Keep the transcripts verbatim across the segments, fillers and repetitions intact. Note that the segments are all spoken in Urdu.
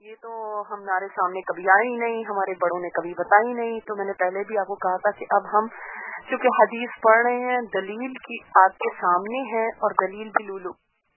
یہ تو ہمارے سامنے کبھی آئی ہی نہیں، ہمارے بڑوں نے کبھی بتائی نہیں. تو میں نے پہلے بھی آپ کو کہا تھا کہ اب ہم چونکہ حدیث پڑھ رہے ہیں، دلیل کی آپ کے سامنے ہے اور دلیل بھی لولو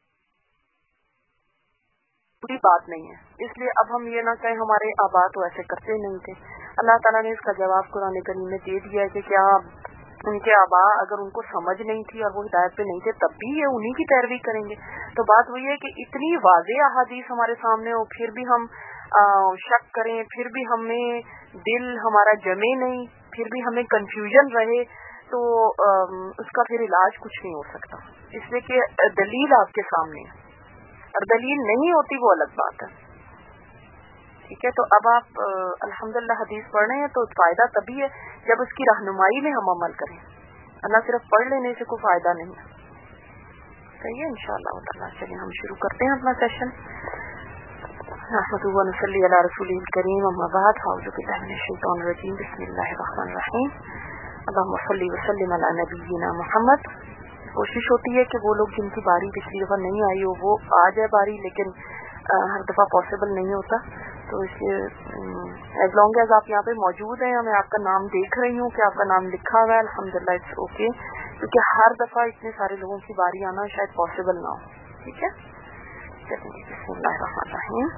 کوئی بات نہیں ہے، اس لیے اب ہم یہ نہ کہیں ہمارے آبا تو ایسے کرتے نہیں تھے. اللہ تعالیٰ نے اس کا جواب قرآن کریم میں دے دیا ہے کہ کیا ان کے آبا اگر ان کو سمجھ نہیں تھی اور وہ ہدایت پہ نہیں تھے تب بھی یہ انہی کی پیروی کریں گے. تو بات وہی ہے کہ اتنی واضح احادیث ہمارے سامنے ہو پھر بھی ہم شک کریں، پھر بھی ہمیں دل ہمارا جمے نہیں، پھر بھی ہمیں کنفیوژن رہے، تو اس کا پھر علاج کچھ نہیں ہو سکتا. اس لیے کہ دلیل آپ کے سامنے ہے اور دلیل نہیں ہوتی وہ الگ بات ہے. ٹھیک ہے، تو اب آپ الحمدللہ حدیث پڑھ رہے ہیں تو فائدہ تبھی ہے جب اس کی رہنمائی میں ہم عمل کریں، اللہ صرف پڑھ لینے سے کوئی فائدہ نہیں ہے. صحیح ہے، انشاءاللہ تعالیٰ. چلیے ہم شروع کرتے ہیں اپنا سیشن. نحمدہ و نصلی علی رسولہ الکریم، اما بعد، اعوذ باللہ من الشیطان الرجیم، بسم اللہ الرحمن الرحیم. اللہم صلی وسلم علی نبینا محمد. کوشش ہوتی ہے کہ وہ لوگ جن کی باری پچھلی دفعہ نہیں آئی ہو وہ آ جائے باری، لیکن ہر دفعہ پاسبل نہیں ہوتا. تو اس ایز لانگ ایز آپ یہاں پہ موجود ہیں، میں آپ کا نام دیکھ رہی ہوں کہ آپ کا نام لکھا ہوا ہے، الحمدللہ اٹس اوکے، کیونکہ ہر دفعہ اتنے سارے لوگوں کی باری آنا شاید پاسبل نہ ہو. ٹھیک ہے، چلیے بسم اللہ الرحمن الرحیم.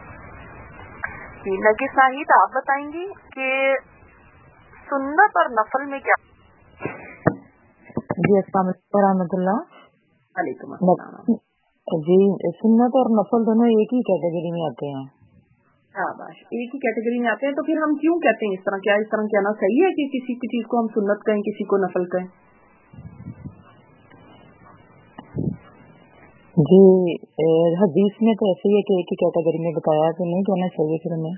جی نرگس ناہید، آپ بتائیں گی کہ سنت اور نفل میں کیا؟ جی السلام علیکم ورحمۃ اللہ. وعلیکم السلام. جی سنت اور نفل دونوں ایک ہی کیٹیگری میں آتے ہیں. شاباش، ایک ہی کیٹیگری میں آتے ہیں. تو پھر ہم کیوں کہتے ہیں اس طرح؟ کیا اس طرح کہنا صحیح ہے کہ کسی کی چیز کو ہم سنت کہیں، کسی کو نفل کہیں؟ جی حدیث میں تو ایسے ہی ہے کہ ایک ہی کیٹیگری میں بتایا، تو نہیں کہنا چاہیے پھر ہمیں.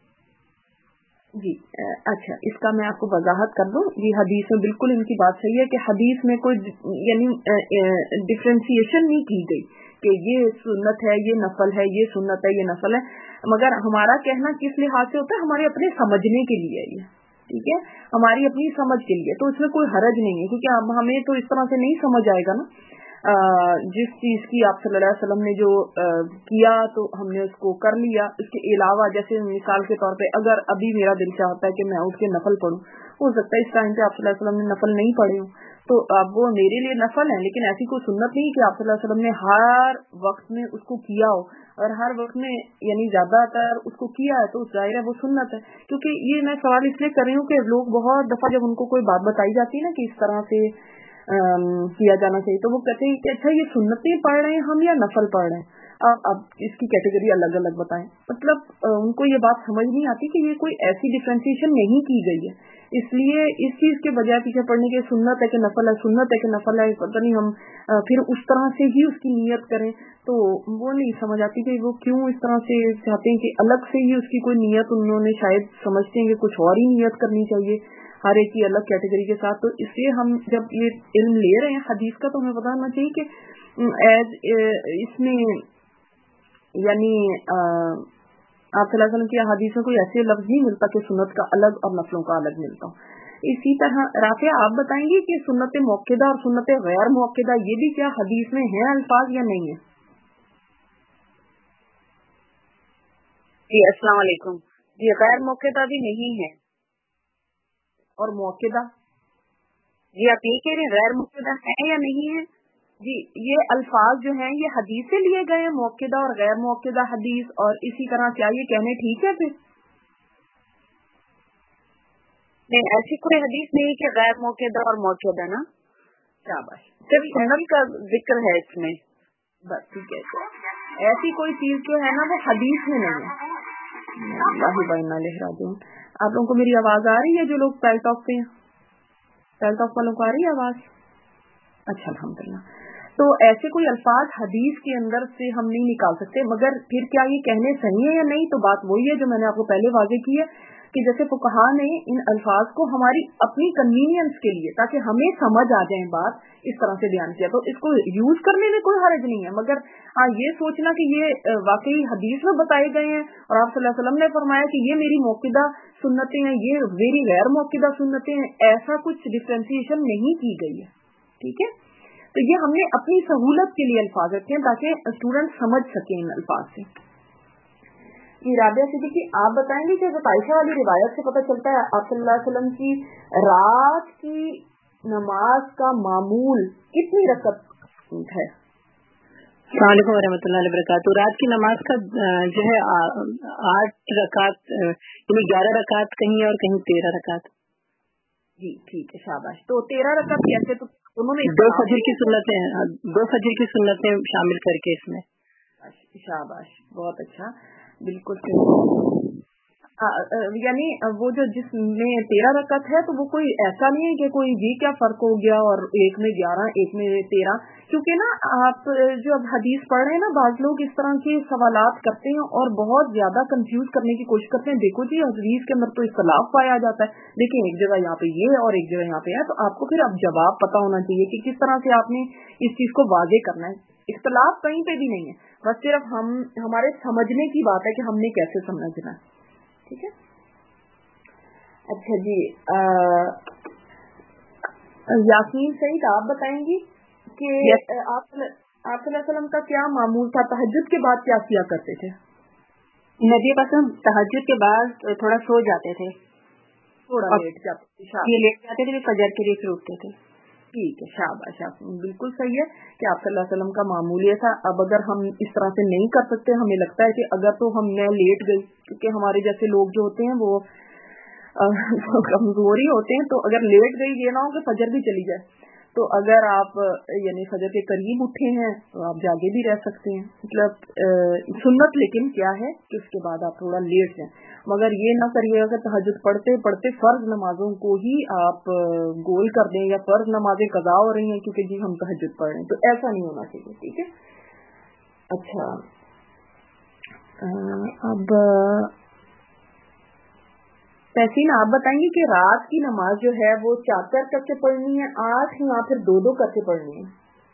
جی اچھا، اس کا میں آپ کو وضاحت کر دوں. یہ حدیث میں بالکل ان کی بات صحیح ہے کہ حدیث میں کوئی یعنی ڈفرینسیشن نہیں کی گئی کہ یہ سنت ہے، یہ نفل ہے، یہ سنت ہے، یہ نفل ہے. مگر ہمارا کہنا کس لحاظ سے ہوتا ہے؟ ہمارے اپنے سمجھنے کے لیے یہ ٹھیک ہے، ہماری اپنی سمجھ کے لیے. تو اس میں کوئی حرج نہیں ہے، کیونکہ اب ہمیں تو اس طرح سے نہیں سمجھ آئے گا نا. جس چیز کی آپ صلی اللہ علیہ وسلم نے جو کیا تو ہم نے اس کو کر لیا. اس کے علاوہ جیسے مثال کے طور پہ اگر ابھی میرا دل چاہتا ہے کہ میں اٹھ کے نفل پڑھوں، ہو سکتا ہے اس ٹائم پہ آپ صلی اللہ علیہ وسلم نے نفل نہیں پڑھے ہوں، تو اب وہ میرے لیے نفل ہے، لیکن ایسی کوئی سنت نہیں کہ آپ صلی اللہ علیہ وسلم نے ہر وقت میں اس کو کیا ہو. اور ہر وقت میں یعنی زیادہ تر اس کو کیا ہے تو ظاہر ہے وہ سنت ہے. کیونکہ یہ میں سوال اس لیے کر رہی ہوں کہ لوگ بہت دفعہ جب ان کو کوئی بات بتائی جاتی ہے نا کہ اس طرح سے کیا جانا چاہیے، تو وہ کہتے ہیں کہ اچھا یہ سنتیں پڑھ رہے ہیں ہم یا نفل پڑھ رہے ہیں، اب اب اس کی کیٹیگری الگ الگ بتائیں. مطلب ان کو یہ بات سمجھ نہیں آتی کہ یہ کوئی ایسی ڈفرینسیشن نہیں کی گئی ہے. اس لیے اس چیز کے بجائے پیچھے پڑنے کے سنت ہے کہ نفل ہے، سنت ہے کہ نفل ہے، پتہ نہیں ہم پھر اس طرح سے ہی اس کی نیت کریں، تو وہ نہیں سمجھ آتی کہ وہ کیوں اس طرح سے چاہتے ہیں کہ الگ سے ہی اس کی کوئی نیت انہوں نے شاید سمجھتے ہیں کہ کچھ اور ہی نیت کرنی چاہیے ہر ایک کی الگ کیٹیگری کے ساتھ. تو اس لیے ہم جب یہ علم لے رہے ہیں حدیث کا تو ہمیں پتہ ہونا چاہیے کہ ایز اس میں یعنی آپ صلی اللہ علیہ وسلم کی احادیث میں کوئی ایسے لفظ نہیں ملتا کہ سنت کا الگ اور نفلوں کا الگ ملتا ہوں. اسی طرح رافعہ آپ بتائیں گے کہ سنت موقدہ اور سنت غیر موقدہ یہ بھی کیا حدیث میں ہیں الفاظ یا نہیں ہے؟ جی السلام علیکم. جی غیر موقدہ بھی نہیں ہے. اور موقدہ؟ جی آپ یہ کہہ رہے ہیں غیر موقدہ ہے یا نہیں ہے؟ جی یہ الفاظ جو ہیں یہ حدیث سے لیے گئے ہیں، موقدہ اور غیر موقدہ حدیث، اور اسی طرح کیا یہ کہنے ٹھیک ہے پھر؟ نہیں ایسی کوئی حدیث نہیں کہ غیر موقدہ اور موقدہ نا. شاباش، صرف سنت کا ذکر ہے اس میں بس. ٹھیک ہے، ایسی کوئی چیز جو ہے نا وہ حدیث میں نہیں ہے. اللہ بنا لہراجون. آپ لوگوں کو میری آواز آ رہی ہے؟ جو لوگ پیل ٹاک پہ ہیں، پیل ٹاک والوں کو آ رہی ہے آواز؟ اچھا الحمدللہ. تو ایسے کوئی الفاظ حدیث کے اندر سے ہم نہیں نکال سکتے. مگر پھر کیا یہ کہنے صحیح ہے یا نہیں؟ تو بات وہی ہے جو میں نے آپ کو پہلے واضح کی ہے کہ جیسے فقہا نے ان الفاظ کو ہماری اپنی کنوینئنس کے لیے تاکہ ہمیں سمجھ آ جائیں بات اس طرح سے بیان کیا، تو اس کو یوز کرنے میں کوئی حرج نہیں ہے. مگر ہاں یہ سوچنا کہ یہ واقعی حدیث میں بتائے گئے ہیں اور آپ صلی اللہ علیہ وسلم نے فرمایا کہ یہ میری موقدہ سنتیں ہیں، یہ میری غیر موقدہ سنتیں ہیں، ایسا کچھ ڈفرینسیشن نہیں کی گئی ہے. ٹھیک ہے، تو یہ ہم نے اپنی سہولت کے لیے الفاظ رکھے ہیں تاکہ اسٹوڈنٹ سمجھ سکیں ان الفاظ سے. جی رابعہ صدیقی آپ بتائیں گے کہ حضرت عائشہ والی روایت سے پتہ چلتا ہے آپ صلی اللہ علیہ وسلم کی رات کی نماز کا معمول کتنی رکعت ہے؟ السلام علیکم ورحمۃ اللہ وبرکاتہ. رات کی نماز کا جو ہے آٹھ رکعت یعنی گیارہ رکعت کہیں اور کہیں تیرہ رکعت. جی ٹھیک ہے شاباش. تو تیرہ رکعت کیسے؟ تو انہوں نے دو فجر کی سنتیں دو فجر کی سنتیں شامل کر کے اس میں. شاباش بہت اچھا بالکل صحیح. یعنی وہ جو جس میں تیرہ رکعت ہے تو وہ کوئی ایسا نہیں ہے کہ کوئی جی کیا فرق ہو گیا اور ایک میں گیارہ ایک میں تیرہ. کیونکہ نا آپ جو اب حدیث پڑھ رہے ہیں نا بعض لوگ اس طرح کے سوالات کرتے ہیں اور بہت زیادہ کنفیوز کرنے کی کوشش کرتے ہیں. دیکھو جی حدیث کے اندر تو اختلاف پایا جاتا ہے لیکن ایک جگہ یہاں پہ یہ اور ایک جگہ یہاں پہ ہے. تو آپ کو پھر اب جواب پتا ہونا چاہیے کہ کس طرح سے آپ نے اس چیز کو واضح کرنا ہے. اختلاف کہیں پہ بھی نہیں ہے, بس صرف ہم ہمارے سمجھنے کی بات ہے کہ ہم نے کیسے سمجھنا ہے. ٹھیک ہے. اچھا جی یاسمین سعید آپ بتائیں گی کہ آپ صلی اللہ علیہ وسلم کا کیا معمول تھا, تہجد کے بعد کیا کیا کرتے تھے؟ نبی پسند تہجد کے بعد تھوڑا سو جاتے تھے, تھوڑا لیٹ جاتے تھے, یہ لیٹ جاتے تھے, فجر کے لیے پھر اٹھتے تھے. ٹھیک ہے شاباش. بالکل صحیح ہے کہ آپ صلی اللہ علیہ وسلم کا معمول یہ تھا. اب اگر ہم اس طرح سے نہیں کر سکتے, ہمیں لگتا ہے کہ اگر تو ہم میں لیٹ گئی, کیونکہ ہمارے جیسے لوگ جو ہوتے ہیں وہ کمزوری ہوتے ہیں, تو اگر لیٹ گئی یہ نہ ہو کہ فجر بھی چلی جائے, تو اگر آپ یعنی فجر کے قریب اٹھے ہیں تو آپ جاگے بھی رہ سکتے ہیں. مطلب سنت لیکن کیا ہے کہ اس کے بعد آپ تھوڑا لیٹ جائیں, مگر یہ نہ کریے گا کہ تہجد پڑھتے پڑھتے فرض نمازوں کو ہی آپ گول کر دیں یا فرض نمازیں قضا ہو رہی ہیں کیونکہ جی ہم تہجد پڑھ رہے ہیں, تو ایسا نہیں ہونا چاہیے. ٹھیک ہے. اچھا اب تحسین آپ بتائیں گی کہ رات کی نماز جو ہے وہ چار چار کر کے پڑھنی ہے, آٹھ یا پھر دو دو کر کے پڑھنی ہے؟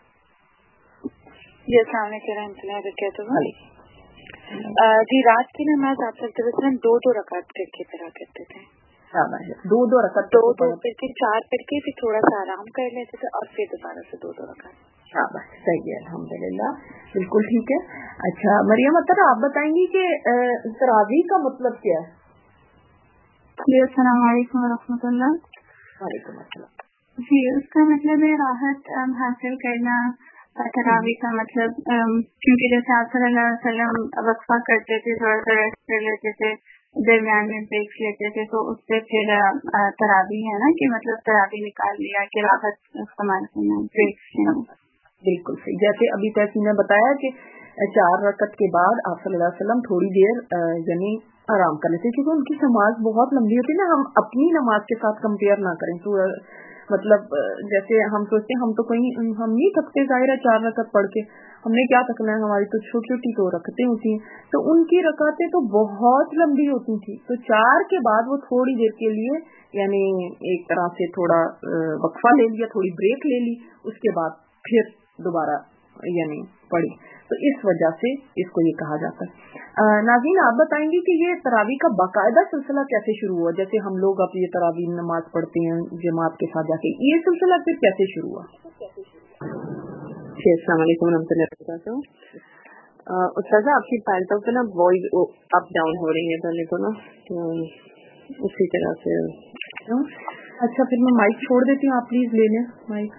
جی السلام علیکم رحمۃ اللہ وبرکاتہ. جی رات کی نماز آپ صلی اللہ علیہ وسلم دو دو رکعت کر کے پڑھا کرتے تھے. دو دو رکعت دو دو کر کے چار کر کے پھر تھوڑا سا آرام کر لیتے تھے اور پھر دوبارہ سے دو دو رکعت. شاباش صحیح ہے الحمدللہ بالکل ٹھیک ہے. اچھا مریم اختر آپ بتائیں گی کہ تراویح کا مطلب کیا ہے؟ جی السلام علیکم ورحمۃ اللہ. وعلیکم السلام. جی اس کا مطلب ہے راحت حاصل کرنا. تراویح کا مطلب کیونکہ جیسے آپ صلی اللہ علیہ وسلم وقفہ کرتے تھے, تھوڑا سا ریسٹ کر لیتے تھے, درمیان میں بریکس لیتے تھے, تو اس سے پھر تراویح ہے نا کہ مطلب تراویح نکال لیا کہ راحت استعمال کرنا بریکس. بالکل صحیح. جیسے ابھی تحسین نے بتایا کہ چار رکعت کے بعد آپ صلی اللہ علیہ وسلم تھوڑی دیر یعنی آرام کر لیتے, کیونکہ ان کی نماز بہت لمبی ہوتی ہے نا. ہم اپنی نماز کے ساتھ کمپیئر نہ کریں. تو مطلب جیسے ہم سوچتے ہیں ہم تو کہیں ہم نہیں تھکتے, ظاہر ہے چار رکعت پڑھ کے ہم نے کیا تھکنا ہے, ہماری تو چھوٹی چھوٹی تو رکعتیں ہوتی ہیں, تو ان کی رکعتیں تو بہت لمبی ہوتی تھی. تو چار کے بعد وہ تھوڑی دیر کے لیے یعنی ایک طرح سے تھوڑا وقفہ لے لیا, تھوڑی بریک لے لی, اس کے بعد پھر دوبارہ یعنی پڑھی. تو اس وجہ سے اس کو یہ کہا جاتا ہے. ناظرین آپ بتائیں گی کہ یہ تراویح کا باقاعدہ سلسلہ کیسے شروع ہوا؟ جیسے ہم لوگ اب یہ تراویح نماز پڑھتے ہیں جماعت کے ساتھ جا کے, یہ سلسلہ پھر کیسے شروع ہوا؟ جی السلام علیکم ورحمۃ اللہ وبرکاتہ. استاذہ آپ کی فائل تک نا وائس اپ ڈاؤن ہو رہی ہے پہلے تو نا, تو اسی طرح سے. اچھا پھر میں مائک چھوڑ دیتی ہوں, آپ پلیز لے لیں مائک.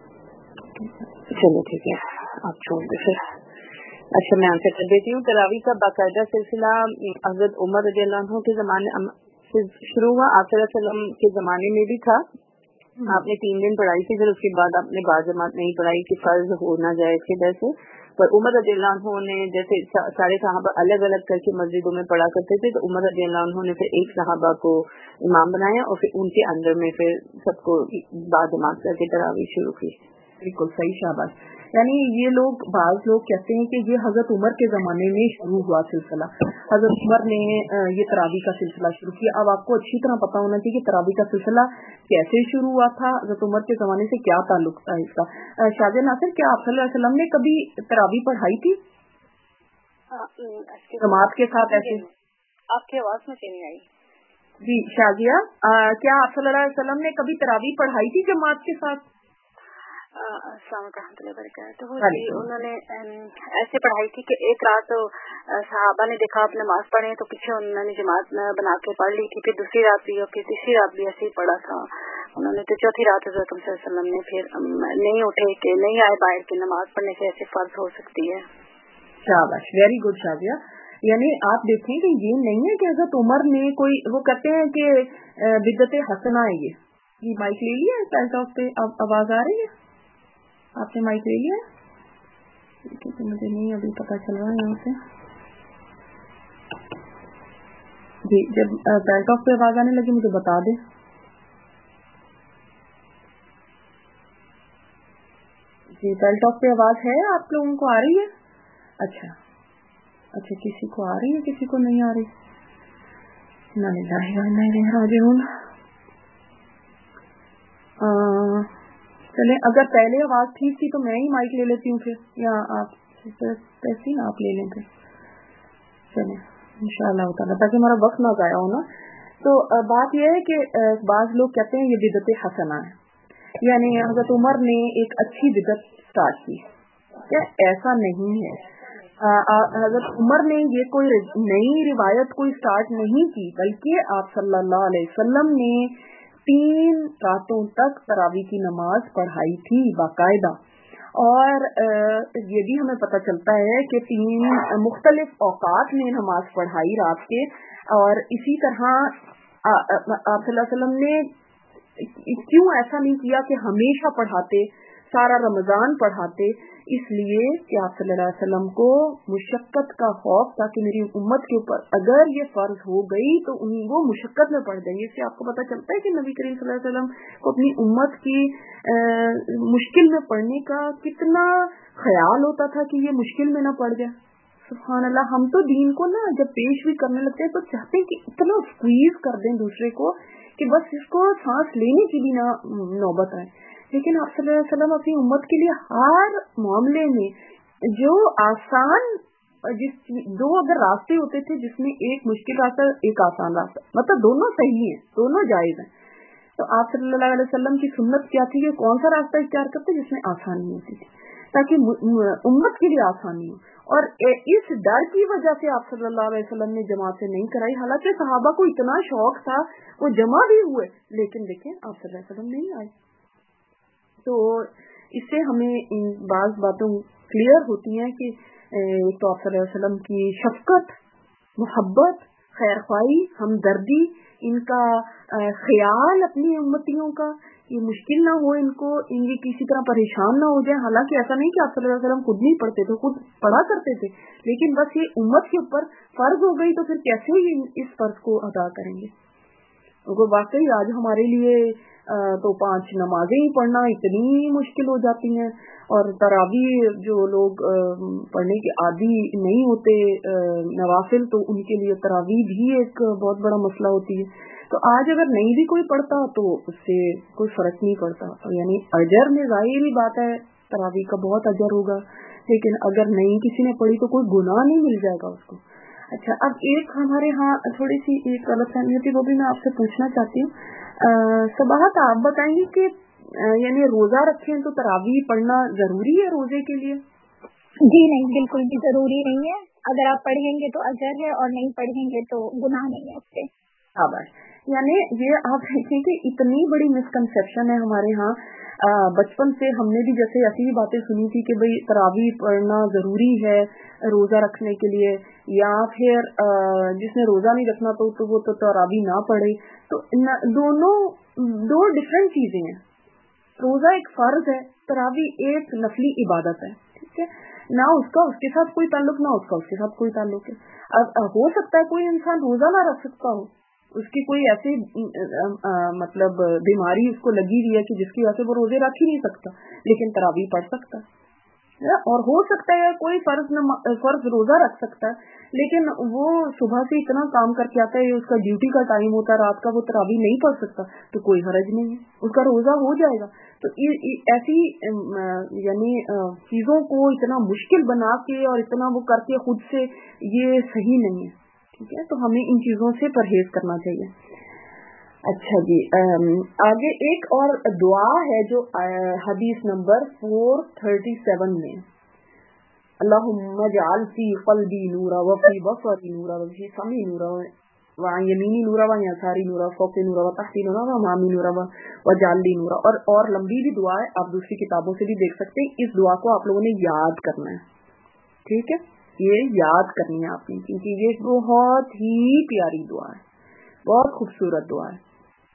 چلو ٹھیک ہے آپ چھوڑ دیں پھر. اچھا میں آنسر کر دیتی ہوں. تراویح کا باقاعدہ سلسلہ حضرت عمر رضی اللہ عنہ کے زمانے سے شروع ہوا. آپ صلی اللہ علیہ وسلم کے زمانے میں بھی تھا. آپ نے تین دن پڑھائی تھی, پھر اس کے بعد آپ نے بعض جماعت نہیں پڑھائی کہ فرض ہو نہ جائے اس کی وجہ سے. پر عمر رضی اللہ عنہ نے جیسے سارے صحابہ الگ الگ کر کے مسجدوں میں پڑھا کرتے تھے, تو عمر رضی اللہ عنہ نے پھر ایک صحابہ کو امام بنایا اور پھر ان کے اندر میں پھر سب کو بعض جماعت کر کے تراویح شروع کی. بالکل صحیح شاباش. یعنی یہ لوگ بعض لوگ کہتے ہیں کہ یہ حضرت عمر کے زمانے میں شروع ہوا سلسلہ, حضرت عمر نے یہ تراویح کا سلسلہ شروع کیا. اب آپ کو اچھی طرح پتا ہونا چاہیے کہ تراویح کا سلسلہ کیسے شروع ہوا تھا, حضرت عمر کے زمانے سے کیا تعلق تھا اس کا. شاہجہاں ناصر کیا آپ صلی اللہ علیہ وسلم نے کبھی تراویح پڑھائی تھی جماعت کے ساتھ ایسے؟ آپ کی آواز میں نہیں آئی. جی شاہجہاں کیا آپ صلی اللہ علیہ وسلم نے کبھی تراویح پڑھائی تھی جماعت کے ساتھ؟ السلام علیکم ورحمۃ اللہ وبرکاتہ جی انہوں نے ایسے پڑھائی تھی کہ ایک رات تو صحابہ نے دیکھا آپ نماز پڑھے تو پیچھے انہوں نے جماعت بنا کے پڑھ لی تھی، پھر دوسری رات بھی اور پھر تیسری رات بھی ایسے ہی پڑھا تھا انہوں نے، تو چوتھی رات حضرت صلی اللہ علیہ وسلم نے پھر نہیں اٹھے کہ نہیں آئے باہر کی نماز پڑھنے سے ایسے فرض ہو سکتی ہے. شاباش، ویری گڈ شادیہ. یعنی آپ دیکھیں کہ یہ نہیں ہے کہ حضرت عمر نے کوئی، وہ کہتے ہیں کہ بدعت حسنہ ہے. یہ یہ مائک لے لیا ٹیل ٹاک پہ آواز آ رہی ہے؟ آپ نے مائک لے لیا؟ مجھے نہیں ابھی پتا چل رہا ہے یہاں سے. جی جب ٹیل ٹاک پہ آواز آنے لگی مجھے بتا دیں. جی ٹیل ٹاک پہ آواز ہے آپ لوگوں کو آ رہی ہے؟ اچھا اچھا، کسی کو آ رہی ہے کسی کو نہیں آ رہی. انا للہ و انا الیہ راجعون. چلیں اگر پہلے آواز ٹھیک تھی تو میں ہی مائک لے لیتی ہوں پھر، یا آپ ایسی آپ لے لیں پھر. چلیں انشاءاللہ تعالیٰ تاکہ ہمارا وقت نہ ضائع ہونا. تو بات یہ ہے کہ بعض لوگ کہتے ہیں یہ بدعت حسنہ ہے، یعنی حضرت عمر نے ایک اچھی بدعت اسٹارٹ کی. ایسا نہیں ہے. حضرت عمر نے یہ کوئی نئی روایت کوئی اسٹارٹ نہیں کی، بلکہ آپ صلی اللہ علیہ وسلم نے تین راتوں تک تراویح کی نماز پڑھائی تھی باقاعدہ. اور یہ بھی ہمیں پتہ چلتا ہے کہ تین مختلف اوقات میں نماز پڑھائی رات کے. اور اسی طرح آپ صلی اللہ علیہ وسلم نے کیوں ایسا نہیں کیا کہ ہمیشہ پڑھاتے، سارا رمضان پڑھاتے؟ اس لیے کہ آپ صلی اللہ علیہ وسلم کو مشقت کا خوف تھا کہ میری امت کے اوپر اگر یہ فرض ہو گئی تو ان وہ مشقت میں پڑ جائیں گے. اس سے آپ کو پتہ چلتا ہے کہ نبی کریم صلی اللہ علیہ وسلم کو اپنی امت کی مشکل میں پڑنے کا کتنا خیال ہوتا تھا کہ یہ مشکل میں نہ پڑ جائے. سبحان اللہ. ہم تو دین کو نا جب پیش بھی کرنے لگتے ہیں تو چاہتے ہیں کہ اتنا اسکویز کر دیں دوسرے کو کہ بس اس کو سانس لینے کی بھی نہ نوبت آئے. لیکن آپ صلی اللہ علیہ وسلم اپنی امت کے لیے ہر معاملے میں جو آسان، جس دو اگر راستے ہوتے تھے جس میں ایک مشکل راستہ ایک آسان راستہ، مطلب دونوں صحیح ہیں، دونوں جائز ہیں، تو آپ صلی اللہ علیہ وسلم کی سنت کیا تھی کہ کون سا راستہ اختیار کرتے جس میں آسانی ہوتی تھی تاکہ امت کے لیے آسانی ہو. اور اس ڈر کی وجہ سے آپ صلی اللہ علیہ وسلم نے جماعت سے نہیں کرائی، حالانکہ صحابہ کو اتنا شوق تھا وہ جمع بھی ہوئے، لیکن دیکھیں آپ صلی اللہ علیہ وسلم نہیں آئے. تو اس سے ہمیں ان بعض باتوں کلیئر ہوتی ہیں کہ تو آپ صلی اللہ علیہ وسلم کی شفقت، محبت، خیر خواہی، ہمدردی، ان کا خیال اپنی امتیوں کا، یہ مشکل نہ ہو ان کو، ان کی کسی طرح پریشان نہ ہو جائے. حالانکہ ایسا نہیں کہ آپ صلی اللہ علیہ وسلم خود نہیں پڑھتے تھے، خود پڑھا کرتے تھے، لیکن بس یہ امت کے اوپر فرض ہو گئی تو پھر کیسے ہی اس فرض کو ادا کریں گے. اگر واقعی آج ہمارے لیے تو پانچ نمازیں ہی پڑھنا اتنی مشکل ہو جاتی ہیں، اور تراویح جو لوگ پڑھنے کے عادی نہیں ہوتے نوافل، تو ان کے لیے تراویح بھی ایک بہت بڑا مسئلہ ہوتی ہے. تو آج اگر نہیں بھی کوئی پڑھتا تو اس سے کوئی فرق نہیں پڑتا، یعنی اجر میں ظاہری بات ہے تراویح کا بہت اجر ہوگا، لیکن اگر نہیں کسی نے پڑھی تو کوئی گناہ نہیں مل جائے گا اس کو. اچھا، اب ایک ہمارے ہاں تھوڑی سی ایک غلط فہمی ہوتی ہے، وہ بھی میں آپ سے پوچھنا چاہتی ہوں. صباحت آپ بتائیں گی کہ یعنی روزہ رکھیں تو تراویح پڑھنا ضروری ہے روزے کے لیے؟ جی نہیں، بالکل بھی ضروری نہیں ہے. اگر آپ پڑھیں گے تو اجر ہے اور نہیں پڑھیں گے تو گناہ نہیں ہے اس سے. شاباش. یعنی یہ آپ دیکھیں کہ اتنی بڑی مسکنسیپشن ہے ہمارے ہاں. بچپن سے ہم نے بھی جیسے ایسی بھی باتیں سنی تھی کہ بھئی تراویح پڑھنا ضروری ہے روزہ رکھنے کے لیے، یا پھر جس نے روزہ نہیں رکھنا تو تو وہ تو تراویح نہ پڑھے. تو دونوں دو ڈفرینٹ چیزیں ہیں. روزہ ایک فرض ہے، تراویح ایک نفلی عبادت ہے. ٹھیک ہے، نہ اس کا اس کے ساتھ کوئی تعلق، نہ اس کا اس کے ساتھ کوئی تعلق ہے. اب ہو سکتا ہے کوئی انسان روزہ نہ رکھ سکتا ہو، اس کی کوئی ایسی مطلب بیماری اس کو لگی ہوئی ہے کہ جس کی وجہ سے وہ روزے رکھ ہی نہیں سکتا، لیکن تراویح پڑھ سکتا ہے. اور ہو سکتا ہے کوئی فرض فرض روزہ رکھ سکتا ہے لیکن وہ صبح سے اتنا کام کر کے آتا ہے، اس کا ڈیوٹی کا ٹائم ہوتا ہے رات کا، وہ تراویح نہیں پڑھ سکتا، تو کوئی حرج نہیں ہے، اس کا روزہ ہو جائے گا. تو ایسی یعنی چیزوں کو اتنا مشکل بنا کے اور اتنا وہ کر کے خود سے، یہ صحیح نہیں ہے. ٹھیک ہے، تو ہمیں ان چیزوں سے پرہیز کرنا چاہیے. اچھا جی، آگے ایک اور دعا ہے جو حدیث نمبر فور تھرٹی سیون میں، اللہم اجعل فی قلبی نورا وفی بصری نورا وفی سمعی نورا وعن یمینی نورا وعن یساری نورا فوقی نورا وتحتی نورا وامامی نورا وجعل لی نورا. اور اور لمبی بھی دعا ہے، آپ دوسری کتابوں سے بھی دیکھ سکتے ہیں. اس دعا کو آپ لوگوں نے یاد کرنا ہے، ٹھیک ہے؟ یہ یاد کرنی ہے آپ نے، کیونکہ یہ بہت ہی پیاری دعا ہے، بہت خوبصورت دعا ہے.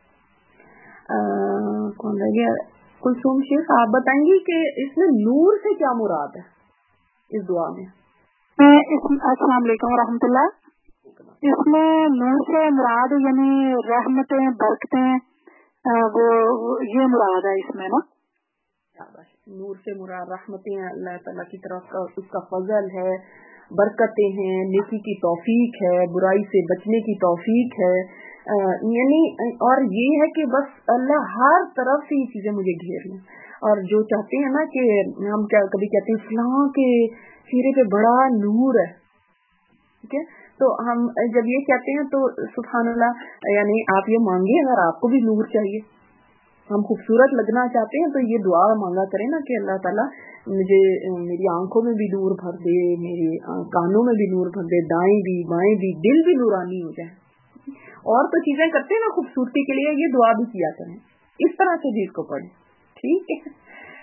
کون رہ گیا؟ کلثوم شیخ، آپ بتائیں گی کہ اس میں نور سے کیا مراد ہے اس دعا میں؟ السلام علیکم ورحمۃ اللہ. اس میں نور سے مراد یعنی رحمتیں، برکتیں، وہ یہ مراد ہے اس میں نا. نور سے مراد رحمتیں اللہ تعالیٰ کی طرف کا اس کا فضل ہے، برکتیں ہیں، نیکی کی توفیق ہے، برائی سے بچنے کی توفیق ہے. یعنی اور یہ ہے کہ بس اللہ ہر طرف سے یہ چیزیں مجھے گھیر لیں. اور جو چاہتے ہیں نا کہ ہم کیا کبھی کہتے ہیں فلاں کے چہرے پہ بڑا نور ہے، ٹھیک ہے، تو ہم جب یہ کہتے ہیں تو سبحان اللہ، یعنی آپ یہ مانگے اگر آپ کو بھی نور چاہیے، ہم خوبصورت لگنا چاہتے ہیں تو یہ دعا مانگا کریں نا کہ اللہ تعالیٰ مجھے میری آنکھوں میں بھی نور بھر دے، میرے کانوں میں بھی نور بھر دے، دائیں بھی بائیں بھی، دل بھی نورانی ہو جائے. اور تو چیزیں کرتے ہیں نا خوبصورتی کے لیے، یہ دعا بھی کیا کریں، اس طرح سے بھی اس کو پڑھیں، ٹھیک ہے.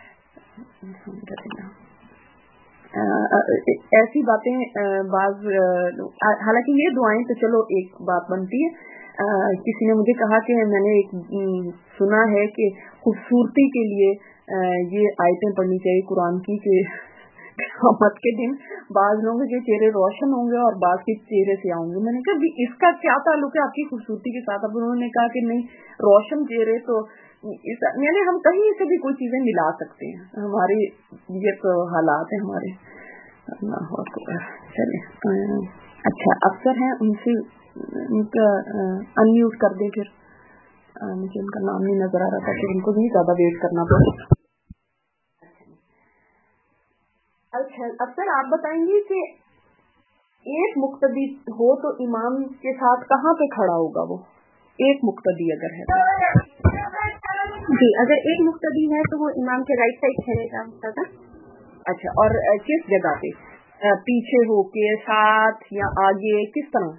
ایسی باتیں بعض، حالانکہ یہ دعائیں تو چلو ایک بات بنتی ہے. کسی نے مجھے کہا کہ میں نے ایک سنا ہے کہ خوبصورتی کے لیے یہ آیتیں پڑھنی چاہیے قرآن کی کہ قیامت کے دن بعض لوگوں کے چہرے روشن ہوں گے اور بعض کے چہرے سے آؤں گے. میں نے کہا اس کا کیا تعلق ہے آپ کی خوبصورتی کے ساتھ؟ اب انہوں نے کہا کہ نہیں، روشن چہرے تو یعنی ہم کہیں سے بھی کوئی چیزیں ملا سکتے ہیں، ہماری یہ تو حالات ہیں ہمارے. اللہ اکبر. چلے اچھا، افسر ہیں ان سے ان کا ان میوٹ کر دیں، پھر مجھے ان کا نام نہیں نظر آ رہا تھا کہ ان کو نہیں زیادہ ویٹ کرنا پڑے. اچھا افسر، آپ بتائیں گی کہ ایک مقتدی ہو تو امام کے ساتھ کہاں پہ کھڑا ہوگا؟ وہ ایک مقتدی اگر ہے تو جی، اگر ایک مقتدی ہے تو وہ امام کے رائٹ سائڈ کھڑے گا. اچھا، اور کس جگہ پہ؟ پیچھے ہو کے، ساتھ یا آگے، کس طرح؟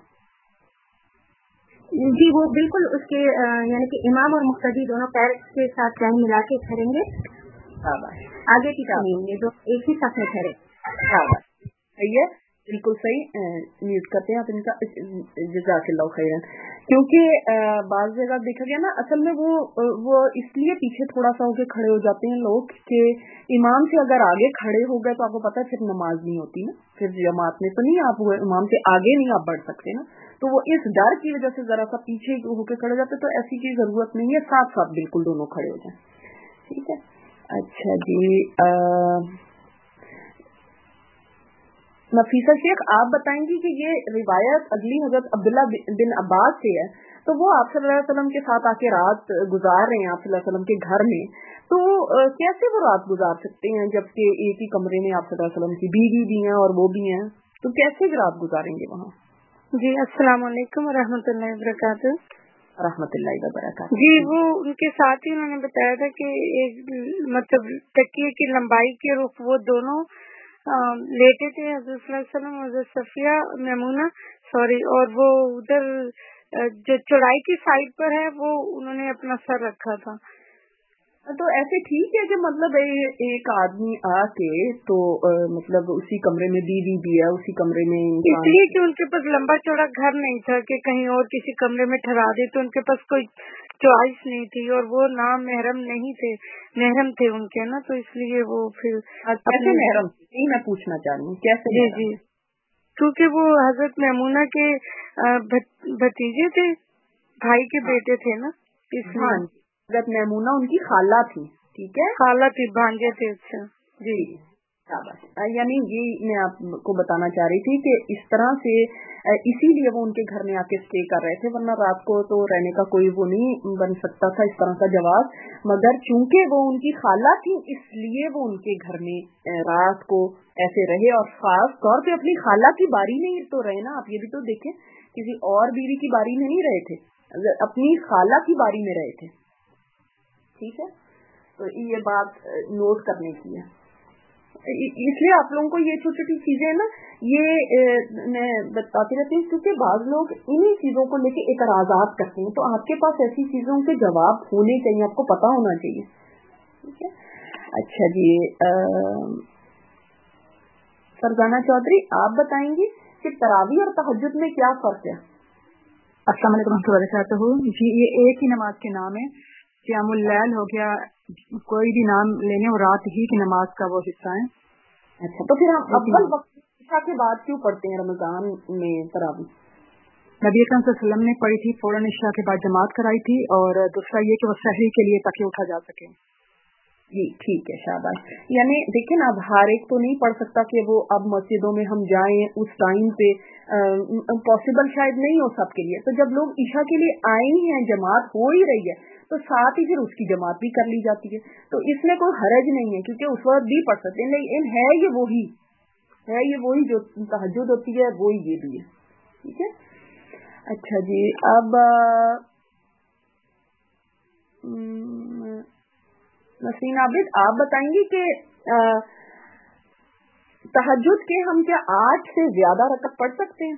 جی، وہ بالکل اس کے یعنی کہ امام اور مقتدی دونوں پیر کے ساتھ لائن ملا کے کھڑیں گے، آگے کی طرف نہیں ہوں گے، جو ایک ہی ساتھ میں کھڑے. صحیح ہے، بالکل صحیح. میوٹ کرتے ہیں آپ ان کا، جزاک اللہ خیرا. کیونکہ بعض جگہ دیکھا گیا نا، اصل میں وہ وہ اس لیے پیچھے تھوڑا سا ہو کے کھڑے ہو جاتے ہیں لوگ کہ امام سے اگر آگے کھڑے ہو گئے تو آپ کو پتا ہے پھر نماز نہیں ہوتی نا، پھر جماعت میں تو نہیں، آپ امام سے آگے نہیں آپ بڑھ سکتے نا. تو وہ اس ڈر کی وجہ سے ذرا سا پیچھے ہو کے کھڑے جاتے. تو ایسی کی ضرورت نہیں ہے، ساتھ ساتھ بالکل دونوں کھڑے ہو جائیں، ٹھیک ہے. اچھا جی، نفیسہ شیخ، آپ بتائیں گی کہ یہ روایت اگلی حضرت عبداللہ بن عباس سے ہے، تو وہ آپ صلی اللہ علیہ وسلم کے ساتھ آ کے رات گزار رہے ہیں آپ صلی اللہ علیہ وسلم کے گھر میں، تو کیسے وہ رات گزار سکتے ہیں جبکہ ایک ہی کمرے میں آپ صلی اللہ علیہ وسلم کی بیوی بھی ہیں اور وہ بھی ہیں، تو کیسے رات گزاریں گے وہاں؟ جی، السلام علیکم ورحمۃ اللہ وبرکاتہ. رحمۃ اللہ وبرکاتہ. جی، وہ ان کے ساتھ ہی انہوں نے بتایا تھا کہ ایک مطلب تکیے کی لمبائی کے رخ وہ دونوں لیٹے تھے، حضرت صلی اللہ علیہ وسلم، حضرت صفیہ میمونہ سوری، اور وہ ادھر جو چوڑائی کی سائڈ پر ہے وہ انہوں نے اپنا سر رکھا تھا. تو ایسے ٹھیک ہے کہ مطلب ایک آدمی آ کے تو مطلب اسی کمرے میں بیوی بھی ہے، اسی کمرے میں، اس لیے کہ ان کے پاس لمبا چوڑا گھر نہیں تھا کہ کہیں اور کسی کمرے میں ٹھہرا دے، تو ان کے پاس کوئی چوائس نہیں تھی، اور وہ نام محرم نہیں تھے، محرم تھے ان کے نا، تو اس لیے وہ پھر کیسے محرم تھی؟ میں پوچھنا چاہ رہی ہوں کیسے؟ جی جی، کیونکہ وہ حضرت میمونہ کے بھتیجے تھے، بھائی کے بیٹے تھے نا، اس لیے. حضرت میمونہ ان کی خالہ تھی، ٹھیک ہے، خالہ تھی، بھانجے تھے. اچھا جی، یعنی یہ میں آپ کو بتانا چاہ رہی تھی کہ اس طرح سے اسی لیے وہ ان کے گھر میں آ کے اسٹے کر رہے تھے، ورنہ رات کو تو رہنے کا کوئی وہ نہیں بن سکتا تھا اس طرح کا جواز. مگر چونکہ وہ ان کی خالہ تھی اس لیے وہ ان کے گھر میں رات کو ایسے رہے، اور خاص طور پہ اپنی خالہ کی باری میں ہی تو رہے نا. آپ یہ بھی تو دیکھیں، کسی اور بیوی کی باری میں نہیں رہے تھے، اپنی خالہ کی باری میں رہے تھے. ٹھیک ہے, تو یہ بات نوٹ کرنے کی ہے. اس لیے آپ لوگوں کو یہ چھوٹی چھوٹی چیزیں نا یہ میں بتاتی رہتی ہوں, کیونکہ بعض لوگ انہی چیزوں کو لے کے اعتراضات کرتے ہیں. تو آپ کے پاس ایسی چیزوں کے جواب ہونے چاہیے, آپ کو پتا ہونا چاہیے. ٹھیک ہے. اچھا جی, فرزانہ چودھری آپ بتائیں گی کہ تراویح اور تہجد میں کیا فرق ہے؟ السلام علیکم ورحمۃ اللہ وبرکاتہ. جی یہ ایک ہی نماز کے نام ہے. قیام اللیل ہو گیا, کوئی بھی نام لینے, اور رات ہی کی نماز کا وہ حصہ ہے. اچھا, تو پھر ہم اول وقت عشاء کے بعد کیوں پڑھتے ہیں رمضان میں تراویح؟ نبی اکرم صلی اللہ علیہ وسلم نے پڑھی تھی, فوراً عشاء کے بعد جماعت کرائی تھی, اور دوسرا یہ کہ وہ سحری کے لیے تاکہ اٹھا جا سکے. جی ٹھیک ہے, شاباش. یعنی دیکھیں نا, اب ہر ایک تو نہیں پڑھ سکتا کہ وہ اب مسجدوں میں ہم جائیں اس ٹائم پہ, پاسبل شاید نہیں ہو سب کے لیے. تو جب لوگ عشاء کے لیے آئے ہیں, جماعت ہو ہی رہی ہے, تو ساتھ ہی پھر اس کی جماعت بھی کر لی جاتی ہے. تو اس میں کوئی حرج نہیں ہے, کیونکہ اس وقت بھی پڑھ سکتے ہیں. لیکن ہے یہ وہی ہے یہ وہی جو تہجد ہوتی ہے, وہی یہ بھی ہے. ٹھیک ہے. اچھا جی, اب نسرین عابد آپ بتائیں گی کہ تہجد کے ہم کیا آٹھ سے زیادہ رکعت پڑھ سکتے ہیں؟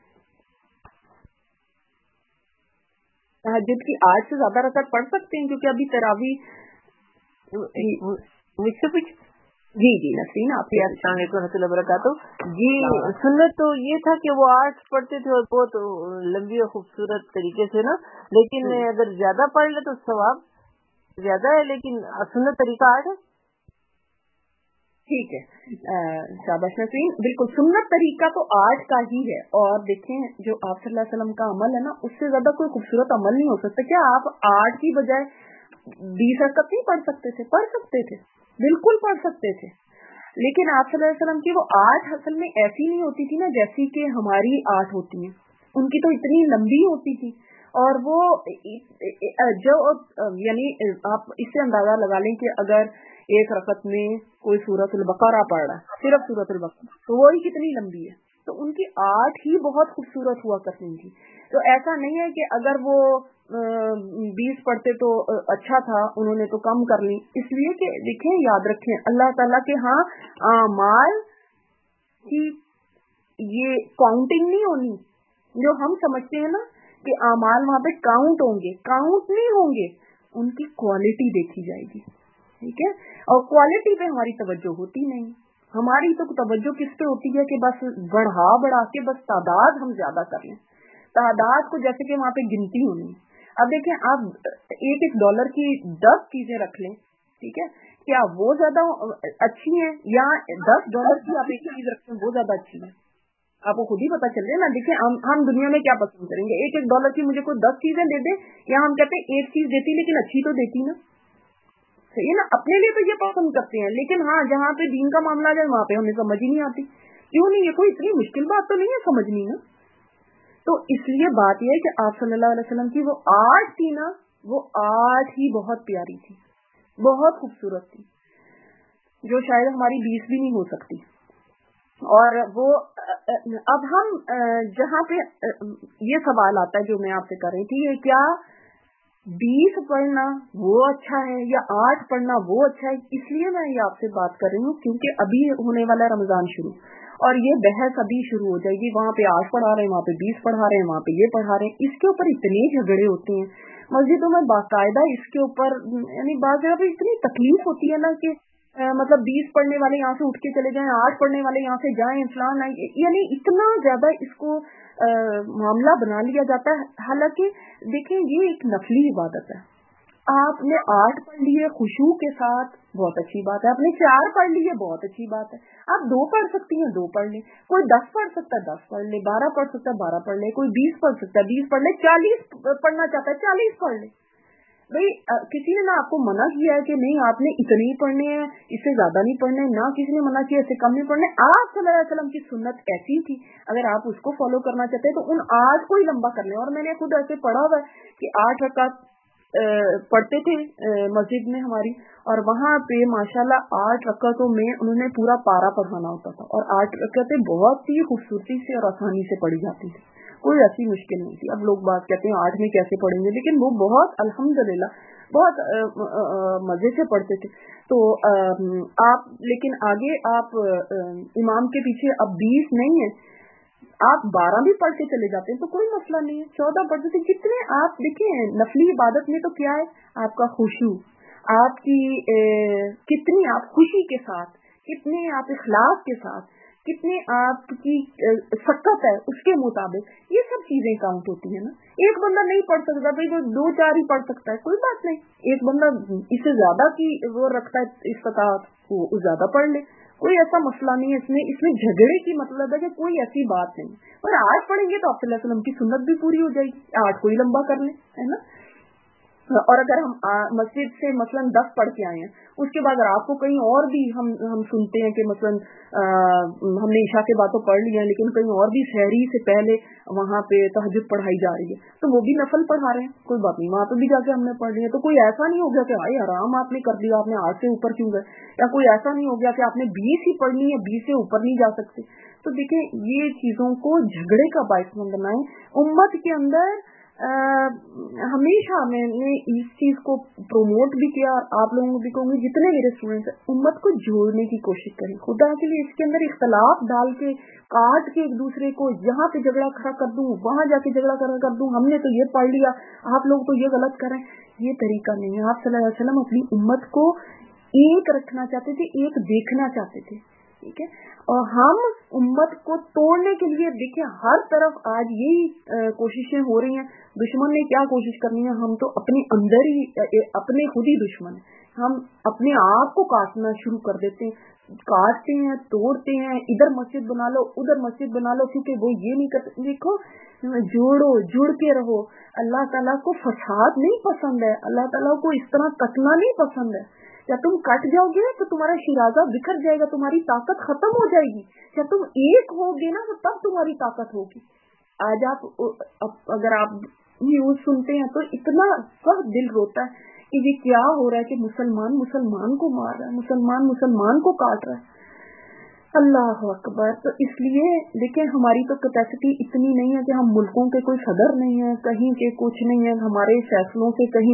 تہجد کی آٹھ سے زیادہ رکعت پڑھ سکتے ہیں, کیونکہ ابھی تراویح مجھ سے کچھ جی جی نسرین آپ. السلام علیکم و رحمۃ اللہ وبرکاتہ. جی سنت تو یہ تھا کہ وہ آٹھ پڑھتے تھے, اور بہت لمبی اور خوبصورت طریقے سے نا, لیکن اگر زیادہ پڑھ لے تو ثواب زیادہ ہے, لیکن سنت طریقہ آٹھ ہے. ٹھیک ہے, شاباش نسرین, بالکل سنت طریقہ تو آٹھ کا ہی ہے. اور دیکھیں جو آپ صلی اللہ علیہ وسلم کا عمل ہے نا, اس سے زیادہ کوئی خوبصورت عمل نہیں ہو سکتا. کیا آپ آٹھ کی بجائے بیس رکعت نہیں پڑھ سکتے تھے؟ پڑھ سکتے تھے, بالکل پڑھ سکتے تھے. لیکن آپ صلی اللہ علیہ وسلم کی وہ آٹھ اصل میں ایسی نہیں ہوتی تھی نا جیسی کہ ہماری آٹھ ہوتی ہیں. ان کی تو اتنی لمبی ہوتی تھی, اور وہ جو یعنی آپ اس سے اندازہ لگا لیں کہ اگر ایک رکعت میں کوئی سورۃ البقرہ پڑھ رہا ہے, صرف سورۃ البقرہ, تو وہی کتنی لمبی ہے. تو ان کی آٹھ ہی بہت خوبصورت ہوا کرتی تھی. تو ایسا نہیں ہے کہ اگر وہ بیس پڑھتے تو اچھا تھا, انہوں نے تو کم کر لی. اس لیے کہ دیکھیں, یاد رکھیں, اللہ تعالیٰ کے ہاں اعمال کی یہ کاؤنٹنگ نہیں ہونی. جو ہم سمجھتے ہیں نا کہ اعمال وہاں پہ کاؤنٹ ہوں گے, کاؤنٹ نہیں ہوں گے, ان کی کوالٹی دیکھی جائے گی. ٹھیک ہے, اور کوالٹی پہ ہماری توجہ ہوتی نہیں. ہماری تو توجہ کس پہ ہوتی ہے کہ بس بڑھا بڑھا کے بس تعداد ہم زیادہ کر لیں, تعداد کو جیسے کہ وہاں پہ گنتی ہونی. اب دیکھیں, آپ ایک ایک ڈالر کی دس چیزیں رکھ لیں, ٹھیک ہے, کیا وہ زیادہ اچھی ہیں یا دس ڈالر کی آپ ایک چیز رکھیں وہ زیادہ اچھی ہے؟ آپ کو خود ہی پتا چل رہا ہے نا. دیکھیں ہم ہم دنیا میں کیا پسند کریں گے, ایک ایک ڈالر کی مجھے کوئی دس چیزیں دے دے, یا ہم کہتے ہیں ایک چیز دیتی لیکن اچھی تو دیتی نا. صحیح ہے نا, اپنے لیے تو یہ پسند کرتے ہیں. لیکن ہاں جہاں پہ دین کا معاملہ ہے وہاں پہ ہمیں سمجھ ہی نہیں آتی. کیوں نہیں, یہ کوئی اتنی مشکل بات تو نہیں ہے سمجھنی نا. تو اس لیے بات یہ ہے کہ آپ صلی اللہ علیہ وسلم کی وہ آٹھ تھی نا, وہ آٹھ ہی بہت پیاری تھی, بہت خوبصورت تھی, جو شاید ہماری بیس بھی نہیں ہو سکتی. اور وہ اب ہم جہاں پہ یہ سوال آتا ہے جو میں آپ سے کر رہی تھی, یہ کیا بیس پڑھنا وہ اچھا ہے یا آٹھ پڑھنا وہ اچھا ہے؟ اس لیے میں یہ آپ سے بات کر رہی ہوں کیونکہ ابھی ہونے والا رمضان شروع, اور یہ بحث ابھی شروع ہو جائے گی. وہاں پہ آٹھ پڑھا رہے ہیں, وہاں پہ بیس پڑھا رہے ہیں, وہاں پہ یہ پڑھا رہے ہیں. اس کے اوپر اتنے جھگڑے ہوتے ہیں مسجدوں میں باقاعدہ. اس کے اوپر یعنی بعض جگہ پہ اتنی تکلیف ہوتی ہے نا کہ مطلب بیس پڑھنے والے یہاں سے اٹھ کے چلے جائیں, آٹھ پڑھنے والے یہاں سے جائیں, فلان, یعنی اتنا زیادہ اس کو معاملہ بنا لیا جاتا ہے. حالانکہ دیکھیں یہ ایک نفلی عبادت ہے. آپ نے آٹھ پڑھ لیے خشوع کے ساتھ, بہت اچھی بات ہے. آپ نے چار پڑھ لیے, بہت اچھی بات ہے. آپ دو پڑھ سکتی ہیں, دو پڑھ لیں. کوئی دس پڑھ سکتا ہے, دس پڑھ لے. بارہ پڑھ سکتا ہے, بارہ پڑھ لے. کوئی بیس پڑھ سکتا ہے, بیس پڑھ لے. چالیس پڑھنا چاہتا ہے, چالیس پڑھ لے. بھائی کسی نے نہ آپ کو منع کیا ہے کہ نہیں آپ نے اتنے ہی پڑھنے ہیں, اس سے زیادہ نہیں پڑھنے, نہ کسی نے منع کیا اس سے کم نہیں پڑھنے. آپ صلی اللہ علیہ وسلم کی سنت ایسی تھی, اگر آپ اس کو فالو کرنا چاہتے ہیں تو ان آٹھ کو ہی لمبا کر لیں. اور میں نے خود ایسے پڑھا ہوا ہے کہ آٹھ رکعت پڑھتے تھے مسجد میں ہماری, اور وہاں پہ ماشاءاللہ آٹھ رکعتوں میں انہوں نے پورا پارا پڑھانا ہوتا تھا, اور آٹھ رکعتیں بہت ہی خوبصورتی سے اور آسانی سے پڑھی جاتی تھی, कोई ऐसी मुश्किल नहीं थी। अब लोग बात कहते हैं आठ में कैसे पढ़ेंगे, लेकिन वो बहुत अल्हम्दुलिल्लाह बहुत आ, आ, आ, मजे से पढ़ते थे। तो आ, आप लेकिन आगे आप आ, इमाम के पीछे अब बीस नहीं है, आप बारह भी पढ़ के चले जाते हैं तो कोई मसला नहीं है, चौदह पढ़ते थे। जितने आप देखिए नफली इबादत में तो क्या है, आपका खुशू, आपकी ए, कितनी आप खुशी के साथ, कितने आप इखलास के साथ, कितने आपकी सकत है उसके मुताबिक, ये सब चीजें काउंट होती है ना। एक बंदा नहीं पढ़ सकता भाई, वो दो चार ही पढ़ सकता है, कोई बात नहीं। एक बंदा इससे ज्यादा की वो रखता है इस्तात, वो ज्यादा पढ़ ले, कोई ऐसा मसला नहीं है इसमें। इसमें झगड़े की मतलब है कि कोई ऐसी बात नहीं। और आठ पढ़ेंगे तो आप सल्लल्लाहु अलैहि वसल्लम की सुन्नत भी पूरी हो जाएगी, आठ को ही लंबा कर ले, है ना। और अगर हम आ, मस्जिद से मसलन दस पढ़ के आए हैं, उसके बाद रात को कहीं और भी हम हम सुनते हैं कि मसलन आ, हमने ईशा के बाद तो पढ़ लिया, लेकिन कहीं और भी सहरी से पहले वहाँ पे तहज्जुद पढ़ाई जा रही है, तो वो भी नफल पढ़ा रहे हैं, कोई बात नहीं, वहाँ पे भी जाके हमने पढ़ लिया। तो कोई ऐसा नहीं हो गया कि भाई आराम आपने कर दिया, आपने आठ से ऊपर क्यों गए, या कोई ऐसा नहीं हो गया कि आपने बीस ही पढ़नी है, बीस से ऊपर नहीं जा सकते। तो देखिए ये चीजों को झगड़े का बायस न बनाएं। उम्मत के अंदर आ, हमेशा मैंने इस चीज को प्रोमोट भी किया, और आप लोगों को भी कहूंगी जितने मेरे स्टूडेंट्स हैं, उम्मत को जोड़ने की कोशिश करें खुदा के लिए। इसके अंदर इख्तलाफ डाल के काट के एक दूसरे को, यहाँ पे झगड़ा खड़ा कर दूं, वहां जाके झगड़ा खड़ा कर दूं, हमने तो ये पढ़ लिया, आप लोग तो ये गलत कर रहे हैं, ये तरीका नहीं है। आप सल्लल्लाहु अलैहि वसल्लम अपनी उम्मत को एक रखना चाहते थे, एक देखना चाहते थे, ठीक है। और हम उम्मत को तोड़ने के लिए देखिए हर तरफ आज यही कोशिशें हो रही हैं। दुश्मन ने क्या कोशिश करनी है, हम तो अपने अंदर ही अपने खुद ही दुश्मन है, हम अपने आप को काटना शुरू कर देते हैं, काटते हैं, तोड़ते हैं, इधर मस्जिद बना लो, उधर मस्जिद बना लो, क्योंकि वो ये नहीं करते। देखो जोड़ो, जुड़ के रहो। अल्लाह ताला को फसाद नहीं पसंद है, अल्लाह ताला को इस तरह कटना नहीं पसंद है। या तुम कट जाओगे तो तुम्हारा शिराजा बिखर जाएगा, तुम्हारी ताकत खत्म हो जाएगी। या तुम एक होगे ना तो तब तुम्हारी ताकत होगी। आज आप अगर आप न्यूज सुनते हैं तो इतना सब दिल रोता है कि ये क्या हो रहा है कि मुसलमान मुसलमान को मार रहा है, मुसलमान मुसलमान को काट रहा है। अल्लाह अकबर। तो इसलिए देखिए हमारी तो कैपेसिटी इतनी नहीं है कि हम मुल्कों के कोई सदर नहीं है, कहीं के कुछ नहीं है, हमारे फैसलों से कहीं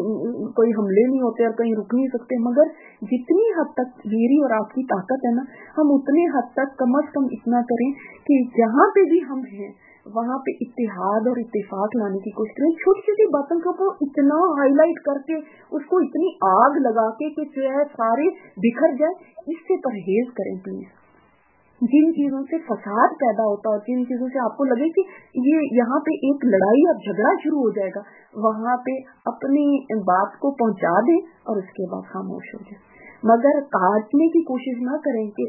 कोई हमले नहीं होते और कहीं रुक नहीं सकते। मगर जितनी हद तक मेरी और आपकी ताकत है ना, हम उतने हद तक कम अज कम इतना करें कि जहाँ पे भी हम हैं वहाँ पे इत्तेहाद और इत्तेफाक लाने की कोशिश करें। छोटी छोटी बातों को इतना हाईलाइट करके उसको इतनी आग लगा के कि जो है सारे बिखर जाए, इससे परहेज करें प्लीज। जिन चीजों से फसाद पैदा होता है, जिन चीजों से आपको लगे कि ये यहाँ पे एक लड़ाई और झगड़ा शुरू हो जाएगा, वहाँ पे अपनी बात को पहुंचा दें और उसके बाद खामोश हो जाए। मगर काटने की कोशिश ना करें कि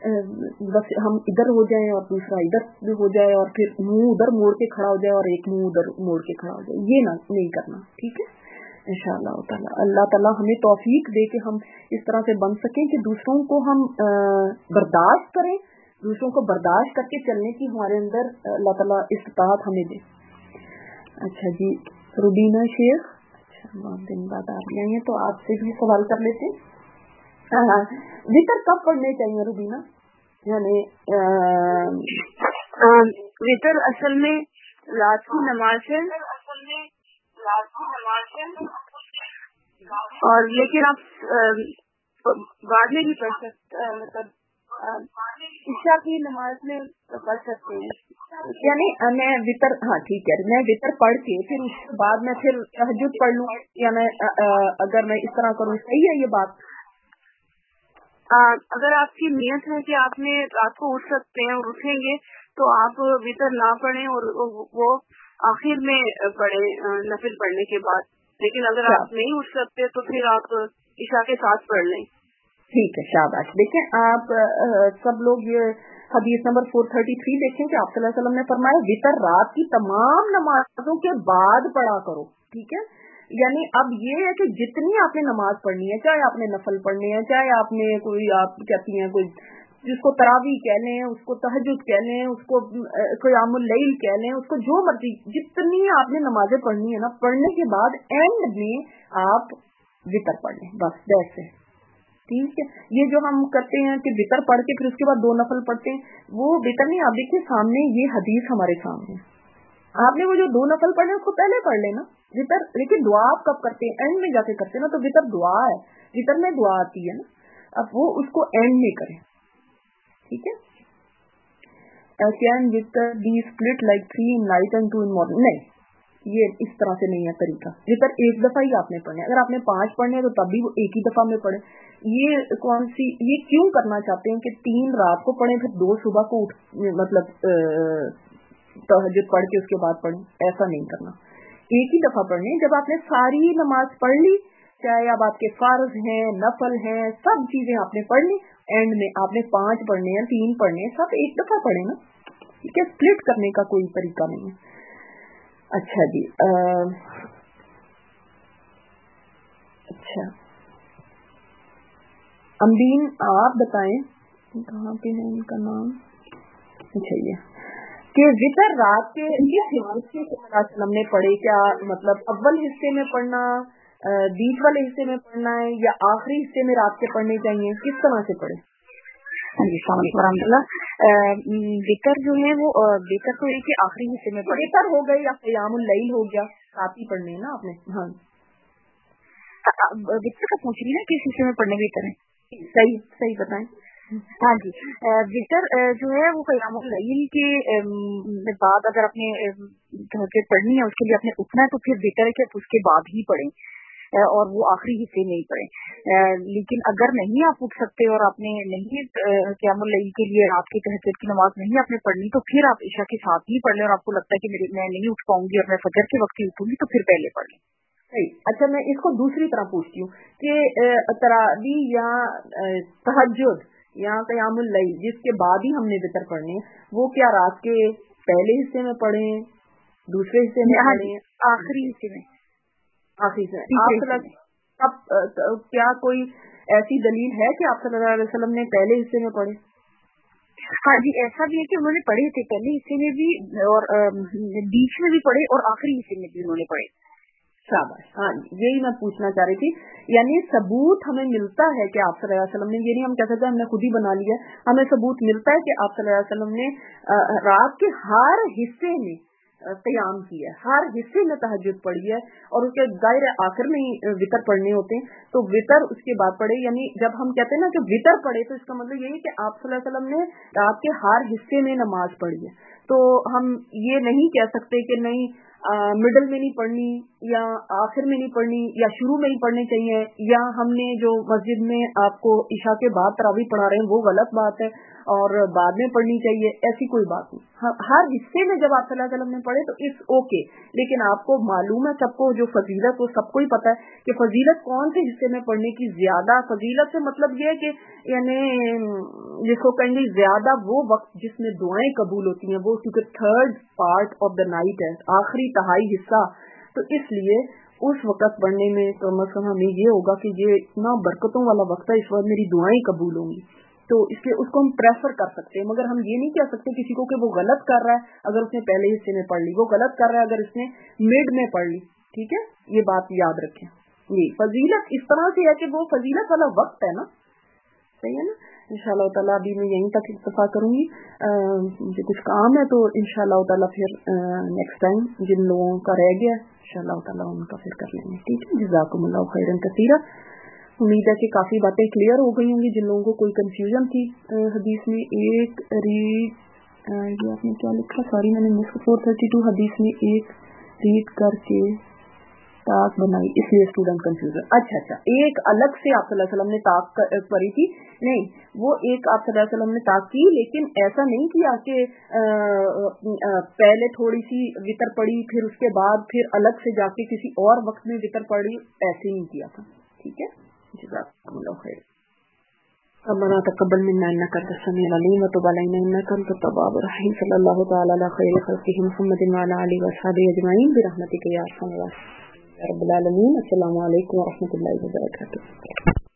बस हम इधर हो जाएं और दूसरा इधर हो जाए और फिर मुंह उधर मोड़ के खड़ा हो जाए और एक मुंह उधर मोड़ के खड़ा हो जाए, ये ना नहीं करना, ठीक है। इंशाअल्लाह ताला अल्लाह ताला हमें तौफीक दे कि हम इस तरह से बन सकें कि दूसरों को हम बर्दाश्त करें, दूसरों को बर्दाश्त करके चलने की हमारे अंदर अल्लाह ताला इस्तात हमें दे। अच्छा जी, रुबीना शेख, अच्छा बहुत दिन बाद आप आई हैं तो आपसे भी सवाल कर लेते हैं। वितर कब पढ़ने चाहिए रुबीना? यानी वितर असल में रात की नमाज है, और लेकिन आप बाद में भी पढ़ सकते, मतलब ईशा की नमाज में पढ़ सकते हैं। यानी मैं वितर, हाँ ठीक है, मैं वितर पढ़ के फिर उसके बाद मैं फिर तहज्जुद पढ़ लूँ, या मैं अगर मैं इस तरह करूँ, सही है ये बात? आ, अगर आपकी नियत है कि आपने रात को उठ सकते हैं और उठेंगे तो आप वितर ना पढ़ें और वो आखिर में पढ़े नफिल पढ़ने के बाद। लेकिन अगर आप नहीं उठ सकते तो फिर आप ईशा के साथ पढ़ लें। ठीक है, शाबाश। देखें आप आ, सब लोग ये हदीस नंबर चार सौ तैंतीस देखें कि आप सल्लल्लाहु अलैहि वसल्लम ने फरमाया वितर रात की तमाम नमाजों के बाद पढ़ा करो, ठीक है। यानी अब ये है कि जितनी आपने नमाज पढ़नी है, चाहे आपने नफल पढ़ने हैं, चाहे आपने कोई आप कहती हैं कोई जिसको तरावी कह लें, उसको तहज्जुद कह लें, उसको क़ियामुल लैल कह लें, उसको जो मर्जी, जितनी आपने नमाजें पढ़नी है ना, पढ़ने के बाद एंड में आप वितर पढ़ लें, बस दैट्स इट, ठीक है। ये जो हम करते हैं कि वितर पढ़ के फिर उसके बाद दो नफल पढ़ते हैं, वो वितर नहीं। आप देखिए सामने ये हदीस हमारे सामने, आपने वो जो दो नफल पढ़ने उसको पहले पढ़ लेना वितर, लेकिन दुआ आप कब करते हैं? एंड में जाके करते हैं ना, तो वितर दुआ है, वितर में दुआ आती है ना, अब वो उसको एंड में करें, ठीक है। कैन वितर be split like three in night and two in morning? नहीं, ये इस तरह से नहीं है तरीका। वितर एक दफा ही आपने पढ़ने, अगर आपने पांच पढ़ने तो तब भी वो एक ही दफा में पढ़े। ये कौन सी, ये क्यों करना चाहते हैं कि तीन रात को पढ़े फिर दो सुबह को उठ, मतलब तहज्जुद पढ़ के उसके बाद पढ़े? ऐसा नहीं करना, एक ही दफा पढ़ने। जब आपने सारी नमाज पढ़ ली, चाहे अब आपके फर्ज हैं, नफल हैं, सब चीजें आपने पढ़ ली, एंड में आपने पांच पढ़ने हैं, तीन पढ़ने हैं, सब एक दफा पढ़े ना, ठीक है। स्प्लिट करने का कोई तरीका नहीं है। अच्छा जी, आ, अच्छा अम्बीन आप बताएं कहाँ पे है इनका नाम? अच्छा ये कि वितर रात के किस हिस्से से हमने पढ़े, क्या मतलब अव्वल हिस्से में पढ़ना, बीच वाले हिस्से में पढ़ना है, या आखिरी हिस्से में रात के पढ़ने चाहिए, किस तरह से पढ़े? हाँ जी, वितर जो है वो वितर तो एक आखिरी हिस्से में पढ़े। वितर हो गई या क़यामुल लैल हो गया, साथ ही पढ़ने है ना आपने। हाँ वितर का पूछ रही है किस हिस्से में पढ़ने वितर है? सही सही बताएं। हाँ जी, वितर जो है वो क़यामुल लैल के बाद अगर आपने तहज्जुद पढ़नी है उसके लिए आपने उठना है तो फिर वितर के उसके बाद ही पढ़ें और वो आखिरी हिस्से में ही पढ़े। लेकिन अगर नहीं आप उठ सकते और आपने नहीं क़यामुल लैल के लिए रात की तहज्जुद की नमाज नहीं आपने पढ़नी तो फिर आप इशा के साथ ही पढ़ लें, और आपको लगता है कि मेरे मैं नहीं उठ पाऊंगी और मैं फजर के वक्त ही उठूंगी तो फिर पहले पढ़ लें। सही। अच्छा मैं इसको दूसरी तरह पूछती हूँ कि तरावी या तहज्जुद या क़यामुल लैल जिसके बाद ही हमने वितर पढ़ने, वो क्या रात के पहले हिस्से में पढ़े, दूसरे हिस्से में पढ़े, आखिरी हिस्से में? आखिरी से आप अब क्या कोई ऐसी दलील है कि आप सल्लल्लाहु अलैहि वसल्लम ने पहले हिस्से में पढ़े? हाँ जी, ऐसा भी है कि उन्होंने पढ़े थे, पहले हिस्से में भी और बीच में भी पढ़े और आखिरी हिस्से में भी उन्होंने पढ़े। शाबाश, हाँ यही मैं पूछना चाह रही थी। यानी सबूत हमें मिलता है कि आप सल्लल्लाहु अलैहि वसल्लम ने, ये नहीं हम कह सकते हमने खुद ही बना लिया, हमें सबूत मिलता है कि आप सल्लल्लाहु अलैहि वसल्लम ने रात के हर हिस्से में क़याम किया, हर हिस्से में तहज्जुद पढ़ी है, और उसके जाहिर आखिर में ही वितर पढ़ने होते हैं, तो वितर उसके बाद पढ़े। यानी जब हम कहते हैं ना कि वितर पढ़े तो इसका मतलब यही है कि आप सल्लल्लाहु अलैहि वसल्लम ने रात के हर हिस्से में नमाज पढ़ी है। तो हम ये नहीं कह सकते कि नहीं मिडल में नहीं पढ़नी या आखिर में नहीं पढ़नी या शुरू में ही पढ़नी चाहिए, या हमने जो मस्जिद में आपको इशा के बाद तरावी पढ़ा रहे हैं वो गलत बात है और बाद में पढ़नी चाहिए, ऐसी कोई बात नहीं। हर हिस्से में जब आप सल्लल्लाहु अलैहि वसल्लम ने पढ़े तो इट्स ओके, लेकिन आपको मालूम है, सबको जो फजीलत वो सबको ही पता है कि फजीलत कौन से हिस्से में पढ़ने की ज्यादा, फजीलत से मतलब ये है कि यानी जिसको कहेंगे ज्यादा वो वक्त जिसमें दुआएं कबूल होती हैं, वो क्योंकि third part of the night है, आखिरी तहाई हिस्सा, तो इसलिए उस वक्त पढ़ने में कम अज कम हमें ये होगा कि ये इतना बरकतों वाला वक्त है, इस वक्त मेरी दुआएं कबूल होंगी, तो इसलिए उसको हम प्रेफर कर सकते हैं। मगर हम ये नहीं कह सकते किसी को कि वो गलत कर रहा है अगर उसने पहले हिस्से में पढ़ ली, वो गलत कर रहा है अगर उसने मिड में पढ़ ली, ठीक है, ये बात याद रखें। ये फजीलत इस तरह से है कि वो फजीलत वाला वक्त है ना, सही है ना। इंशाअल्लाह ताला अभी मैं यहीं तक इत्तफा करूंगी, मुझे कुछ काम है तो इंशाअल्लाह ताला फिर नेक्स्ट टाइम जिन लोगों का रह गया इंशाअल्लाह ताला उनका फिर कर लेंगे, ठीक है। जज़ाकुमुल्लाहु खैरन कसीरा। उम्मीद है कि काफी बातें क्लियर हो गई होंगी। जिन लोगों को कोई कंफ्यूजन थी हदीस में, एक रीड ये आपने क्या लिखा, सॉरी मैंने मिस, फोर थर्टी टू हदीस में एक रीड करके ताक बनाई इसलिए स्टूडेंट कंफ्यूजन। अच्छा अच्छा, एक अलग से आप सल्लल्लाहु अलैहि वसल्लम ने ताक पढ़ी थी, नहीं वो एक आप सल्लल्लाहु अलैहि वसल्लम ने ताक की, लेकिन ऐसा नहीं किया कि पहले थोड़ी सी वितर पढ़ी फिर उसके बाद फिर अलग से जाके किसी और वक्त में वितर पढ़ी, ऐसे नहीं किया था, ठीक है। जज़ाकुमुल्लाहु खैर। रब्बना तक़ब्बल मिन्ना इन्नका अंतस समीउल अलीम व तुब अलैना इन्नका अंतत तव्वाबुर रहीम। सल्लल्लाहु तआला अला खैरि खल्क़िही मुहम्मदिन व अला आलिहि व अस्हाबिहि अजमईन बिरहमतिका या अरहमर राहिमीन या रब्बल आलमीन। अस्सलामु अलैकुम व रहमतुल्लाहि व बरकातुहू।